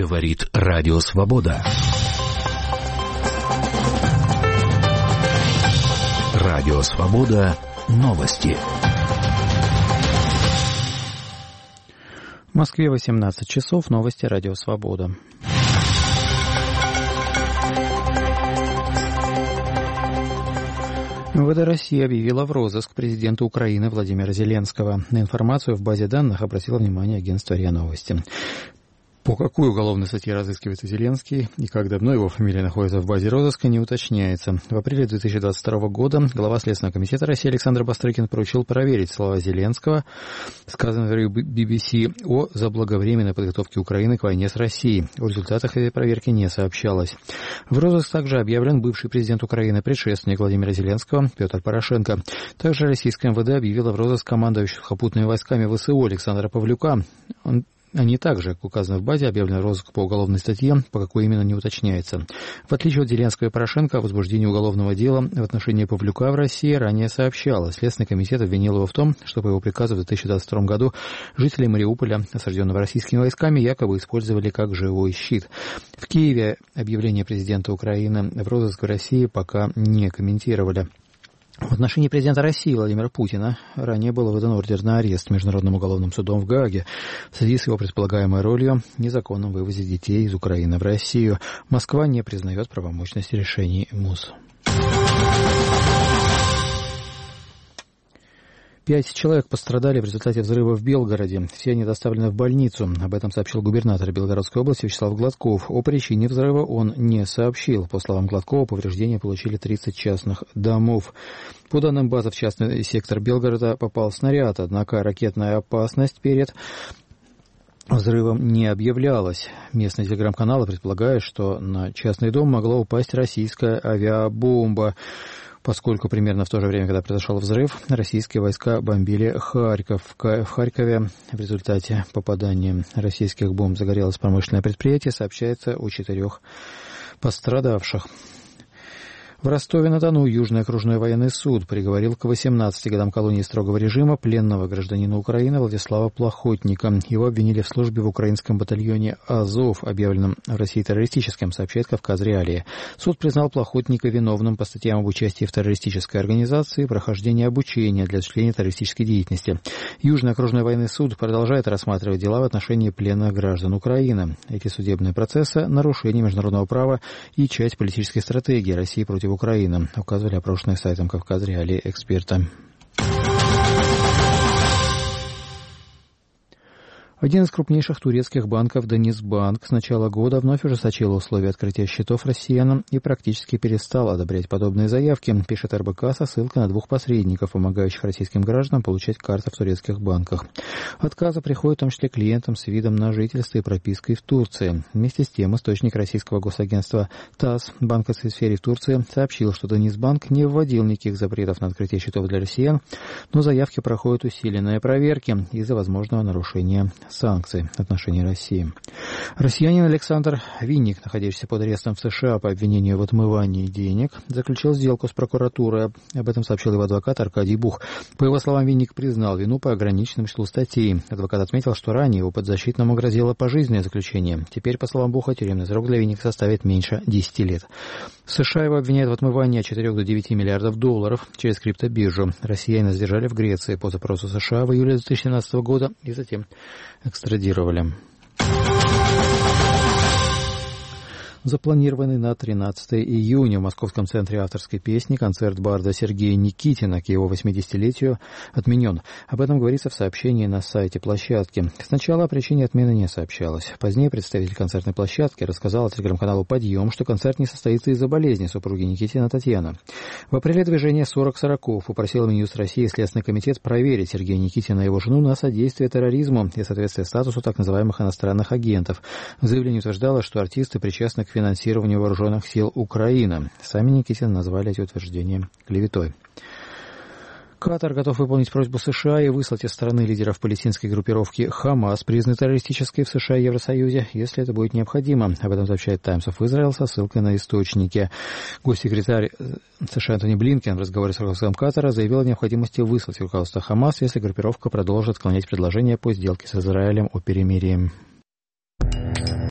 Говорит Радио Свобода. Радио Свобода. Новости. В Москве 18 часов. Новости Радио Свобода. МВД России объявила в розыск президента Украины Владимира Зеленского. На информацию в базе данных обратило внимание агентство РИА Новости. По какой уголовной статье разыскивается Зеленский и как давно его фамилия находится в базе розыска, не уточняется. В апреле 2022 года глава Следственного комитета России Александр Бастрыкин поручил проверить слова Зеленского, сказанные в BBC, о заблаговременной подготовке Украины к войне с Россией. О результатах этой проверки не сообщалось. В розыск также объявлен бывший президент Украины, предшественник Владимира Зеленского, Петр Порошенко. Также российское МВД объявило в розыск командующего сухопутными войсками ВСУ Александра Павлюка. Они также, как указано в базе, объявлены в розыск по уголовной статье, по какой именно не уточняется. В отличие от Зеленского и Порошенко, о возбуждении уголовного дела в отношении Павлюка в России ранее сообщалось. Следственный комитет обвинил его в том, что по его приказу в 2022 году жители Мариуполя, осажденного российскими войсками, якобы использовали как живой щит. В Киеве объявление президента Украины в розыск в России пока не комментировали. В отношении президента России Владимира Путина ранее был выдан ордер на арест Международным уголовным судом в Гааге в связи с его предполагаемой ролью в незаконном вывозе детей из Украины в Россию. Москва не признает правомочность решений МУС. 5 человек пострадали в результате взрыва в Белгороде. Все они доставлены в больницу. Об этом сообщил губернатор Белгородской области Вячеслав Гладков. О причине взрыва он не сообщил. По словам Гладкова, повреждения получили 30 частных домов. По данным базы, в частный сектор Белгорода попал снаряд, однако ракетная опасность перед взрывом не объявлялась. Местные телеграм-каналы предполагают, что на частный дом могла упасть российская авиабомба, поскольку примерно в то же время, когда произошел взрыв, российские войска бомбили Харьков. В Харькове в результате попадания российских бомб загорелось промышленное предприятие. Сообщается о 4 пострадавших. В Ростове-на-Дону Южный окружной военный суд приговорил к 18 годам колонии строгого режима пленного гражданина Украины Владислава Плохотника. Его обвинили в службе в украинском батальоне «Азов», объявленном в России террористическим, сообщает «Кавказ Реалии». Суд признал Плохотника виновным по статьям об участии в террористической организации и прохождении обучения для осуществления террористической деятельности. Южный окружной военный суд продолжает рассматривать дела в отношении пленных граждан Украины. Эти судебные процессы – нарушение международного права и часть политической стратегии России против Украины, указывали опрошенные сайтом «Кавказ Реалии» эксперты. Один из крупнейших турецких банков, Денизбанк, с начала года вновь ужесточил условия открытия счетов россиянам и практически перестал одобрять подобные заявки, пишет РБК со ссылкой на 2 посредников, помогающих российским гражданам получать карты в турецких банках. Отказы приходят в том числе клиентам с видом на жительство и пропиской в Турции. Вместе с тем, источник российского госагентства ТАСС в банковской сфере в Турции сообщил, что Денизбанк не вводил никаких запретов на открытие счетов для россиян, но заявки проходят усиленные проверки из-за возможного нарушения санкций в отношении России. Россиянин Александр Винник, находящийся под арестом в США по обвинению в отмывании денег, заключил сделку с прокуратурой. Об этом сообщил его адвокат Аркадий Бух. По его словам, Винник признал вину по ограниченному числу статей. Адвокат отметил, что ранее его подзащитному грозило пожизненное заключение. Теперь, по словам Буха, тюремный срок для Винника составит меньше 10 лет. В США его обвиняют в отмывании от 4 до 9 миллиардов долларов через криптобиржу. Россиянина задержали в Греции по запросу США в июле 2017 года и затем экстрадировали. Запланированный на 13 июня в Московском центре авторской песни концерт барда Сергея Никитина к его 80-летию отменен. Об этом говорится в сообщении на сайте площадки. Сначала о причине отмены не сообщалось. Позднее представитель концертной площадки рассказал телеграм-каналу «Подъем», что концерт не состоится из-за болезни супруги Никитина Татьяны. В апреле движение 40-40 попросило Минюст России и Следственный комитет проверить Сергея Никитина и его жену на содействие терроризму и соответствие статусу так называемых иностранных агентов. В заявлении утверждалось, что артисты причастны к финансированию вооруженных сил Украины. Сами Никитины назвали эти утверждения клеветой. Катар готов выполнить просьбу США и выслать из страны лидеров палестинской группировки «Хамас», признанной террористической в США и Евросоюзе, если это будет необходимо. Об этом сообщает Times of Israel со ссылкой на источники. Госсекретарь США Антони Блинкен в разговоре с руководством Катара заявил о необходимости выслать руководство «Хамас», если группировка продолжит отклонять предложения по сделке с Израилем о перемирии.